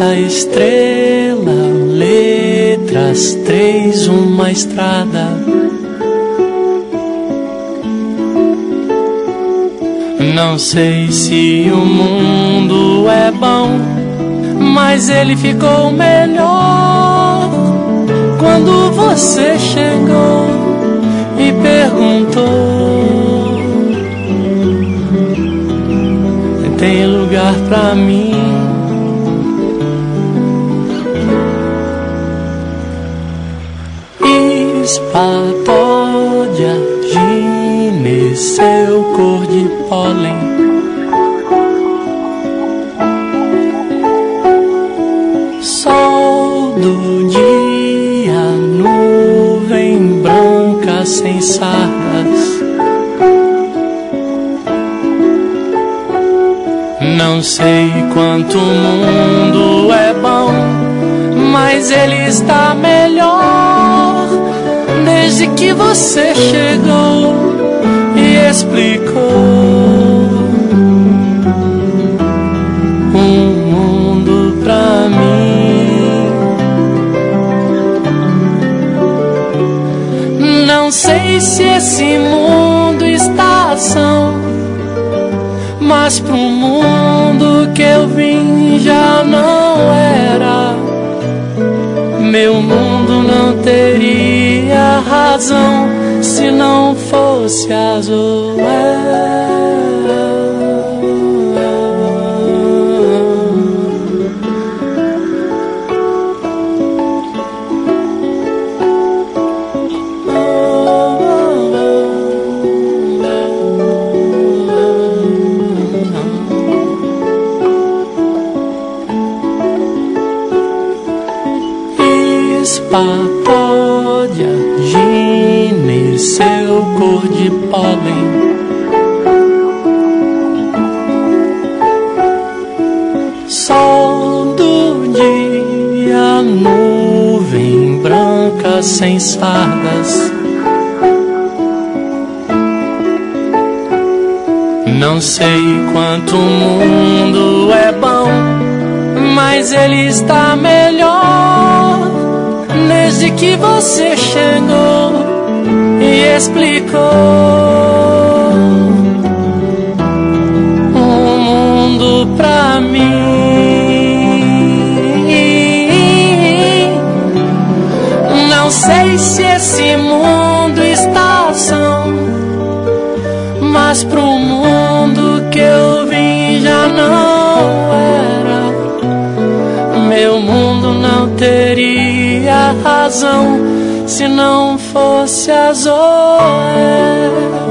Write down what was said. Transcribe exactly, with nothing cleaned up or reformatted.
Quarta estrela, letras três, uma estrada. Não sei se o mundo é bom, mas ele ficou melhor quando você chegou e perguntou: tem lugar pra mim? Espapódia, gineceu, cor de pólen. Sol do dia, nuvem branca sem sardas. Não sei quanto o mundo é bom, mas ele está melhor desde que você chegou e explicou um mundo pra mim. Não sei se esse mundo está ação, mas pro mundo que eu vim já não era. Meu mundo não teria razão se não fosse azul. Espapódia, gineceu, cor de pólen. Sol do dia, nuvem branca sem sardas. Não sei quanto o mundo é bom, mas ele está melhor desde que você chegou e explicou um mundo pra mim. Não sei se esse mundo está ação, mas pro mundo que eu vim já não era. Meu mundo não teria razão se não fosse azul.